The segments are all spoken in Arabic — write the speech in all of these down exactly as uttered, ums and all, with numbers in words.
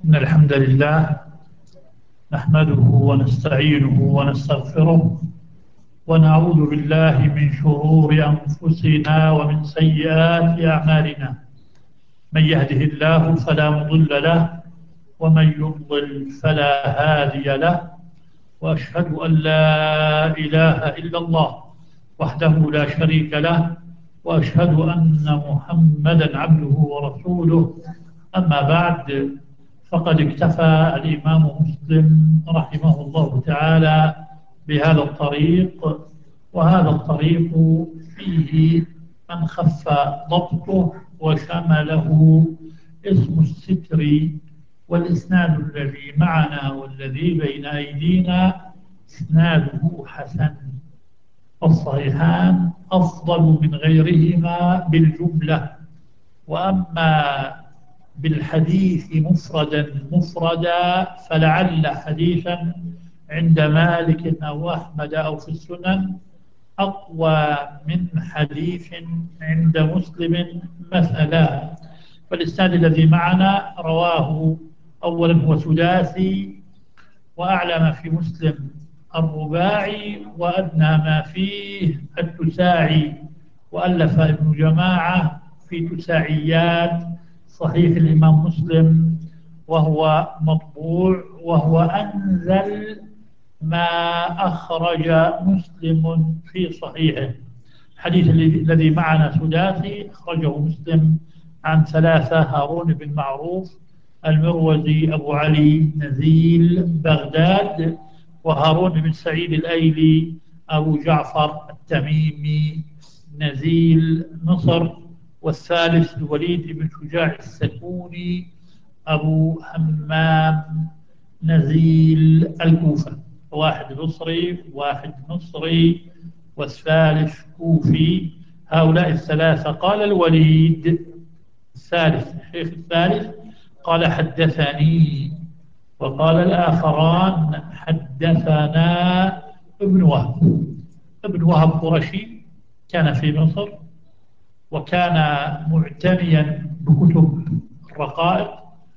إن الحمد لله نحمده ونستعينه ونستغفره ونعوذ بالله من شرور أنفسنا ومن سيئات أعمالنا. من يهده الله فلا مضل له ومن يضلل فلا هادي له، وأشهد أن لا إله إلا الله وحده لا شريك له، وأشهد أن محمدا عبده ورسوله. أما بعد، فقد اكتفى الإمام مسلم رحمه الله تعالى بهذا الطريق، وهذا الطريق فيه من خف ضبطه وشمله اسم الستر، والإسناد الذي معنا والذي بين أيدينا إسناده حسن، الصحيحان أفضل من غيرهما بالجملة. وأما بالحديث مفردا مفردا فلعل حديثا عند مالك أو أحمد أو في السنن أقوى من حديث عند مسلم مثلا. فالإسناد الذي معنا رواه أولا هو ثلاثي، وأعلى ما في مسلم الرباعي، وأدنى ما فيه التساعي، وألف ابن جماعة في تساعيات صحيح الإمام مسلم، وهو مطبوع، وهو أنزل ما أخرج مسلم في صحيحه. الحديث الذي معنا ثلاثي أخرجه مسلم عن ثلاثة: هارون بن معروف المروزي أبو علي نزيل بغداد، وهارون بن سعيد الأيلي أبو جعفر التميمي نزيل مصر، والثالث الوليد بن شجاع السكوني أبو همام نزيل الكوفة. واحد مصري واحد مصري والثالث كوفي. هؤلاء الثلاثة. قال الوليد الثالث الشيخ الثالث قال حدثني، وقال الآخران حدثنا ابن وهب. ابن وهب قرشي، كان في مصر، وكان معتنيا بكتب الرقائق،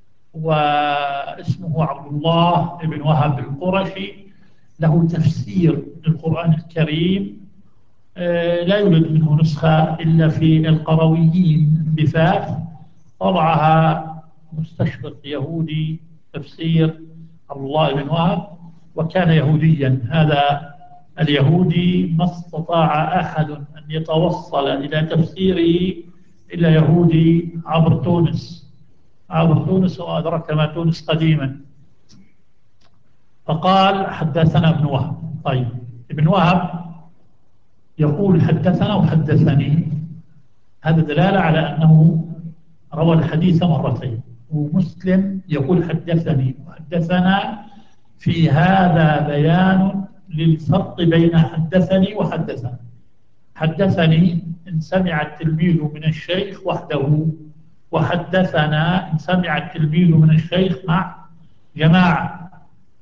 واسمه عبد الله بن وهب القرشي. له تفسير للقرآن الكريم، لا يوجد منه نسخة إلا في القرويين بفاس، طبعها مستشرق يهودي، تفسير عبد الله بن وهب، وكان يهوديا. هذا اليهودي ما استطاع أحد أن يتوصل إلى تفسيره إلا يهودي عبر تونس، عبر تونس، وأدرك ما تونس قديما. فقال حدثنا ابن وهب. طيب، ابن وهب يقول حدثنا وحدثني، هذا دلالة على أنه روى الحديث مرتين. ومسلم يقول حدثني وحدثنا، في هذا بيان للفرق بين حدثني وحدثنا. حدثني إن سمع التلميذ من الشيخ وحده، وحدثنا إن سمع التلميذ من الشيخ مع جماعة.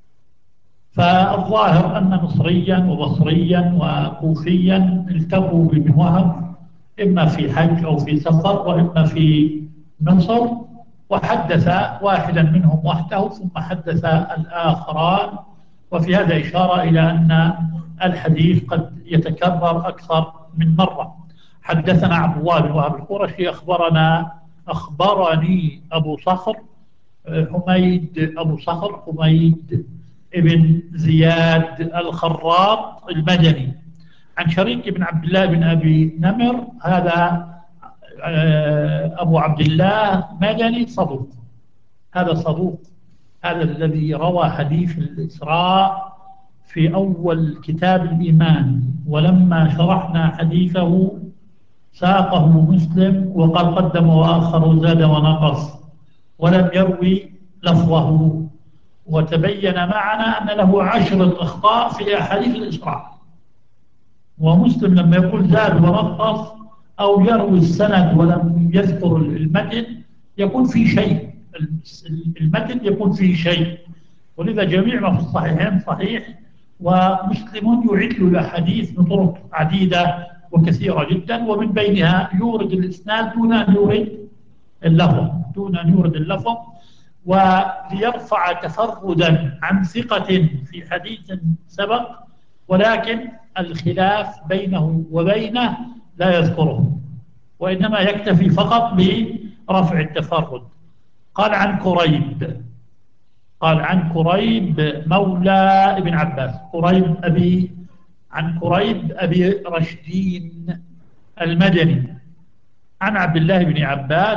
فالظاهر أن مصريا وبصريا وكوفيا التقوا بابن وهب إما في حج أو في سفر، وإما في مصر، وحدث واحدا منهم وحده ثم حدث الآخران. وفي هذا إشارة إلى أن الحديث قد يتكرر أكثر من مرة. حدثنا عبد الله بن وهب القرشي أخبرنا أخبرني أبو صخر حميد أبو صخر حميد ابن زياد الخراط المدني، عن شريك بن عبد الله بن أبي نمر. هذا أبو عبد الله مدني صدوق، هذا صدوق، هذا الذي روى حديث الإسراء في أول كتاب الإيمان، ولما شرحنا حديثه ساقه مسلم وقال قدم وآخر وزاد ونقص، ولم يروي لفظه. وتبين معنا أن له عشرة أخطاء في أحاديث الإسراء. ومسلم لما يقول زاد ونقص أو يروي السند ولم يذكر المتن يكون فيه شيء، المتن يكون فيه شيء. ولذا جميع ما في الصحيحين صحيح، ومسلم يعد له الأحاديث بطرق عديدة وكثيرة جدا، ومن بينها يورد الإسناد دون أن يورد اللفظ، دون أن يورد اللفظ. وليرفع تفردا عن ثقة في حديث سبق، ولكن الخلاف بينه وبينه لا يذكره، وإنما يكتفي فقط برفع التفرد. قال عن كريب قال عن كريب مولى ابن عباس، كريب أبي عن كريب أبي رشدين المدني عن عبد الله بن عباس